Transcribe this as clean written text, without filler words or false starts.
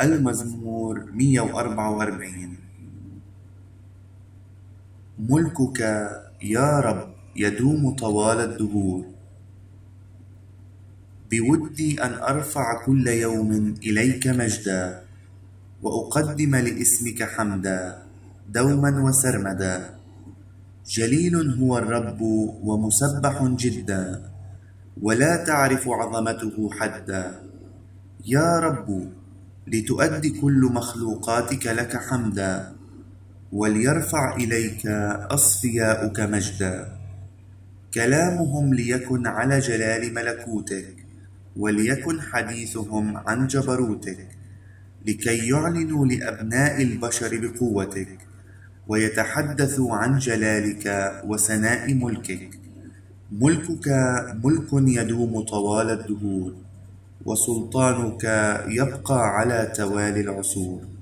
المزمور 144. ملكك يا رب يدوم طوال الدهور، بودي أن أرفع كل يوم إليك مجدا، وأقدم لاسمك حمدا دوما وسرمدا. جليل هو الرب ومسبح جدا، ولا تعرف عظمته حدا. يا رب لتؤدي كل مخلوقاتك لك حمدا، وليرفع إليك أصفياؤك مجدا. كلامهم ليكن على جلال ملكوتك، وليكن حديثهم عن جبروتك، لكي يعلنوا لأبناء البشر بقوتك، ويتحدثوا عن جلالك وسناء ملكك. ملكك ملك يدوم طوال الدهور، وسلطانك يبقى على توالي العصور.